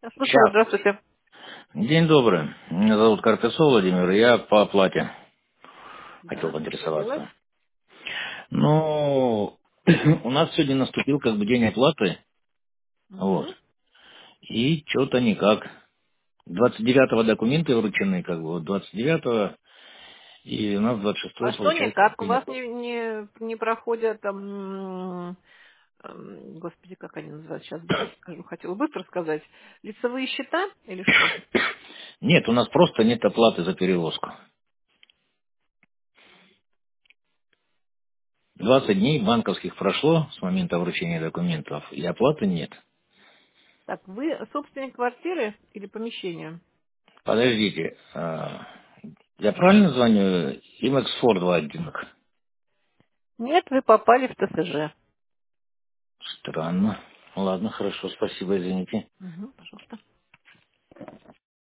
Я слушаю, Сейчас. здравствуйте. День добрый. Меня зовут Карпесов Владимир, и я по оплате хотел Да, что делать? поинтересоваться. Ну, у нас сегодня наступил как бы день оплаты, вот, Мгм. и что-то никак. 29-го документы вручены, как бы, вот 29-го, и у нас 26-го, А что получается, никак? У день вас оплаты. не проходят там, господи, как они называются? Сейчас быстро скажу. Хотела быстро сказать. Лицевые счета или что? Нет, у нас просто нет оплаты за перевозку. 20 дней банковских прошло с момента вручения документов, и оплаты нет. Так, вы собственник квартиры или помещения? Подождите, я правильно звоню? Имэкс-Форд 21. Нет, вы попали в ТСЖ. Странно. Ладно, хорошо, спасибо, извините. Мгм.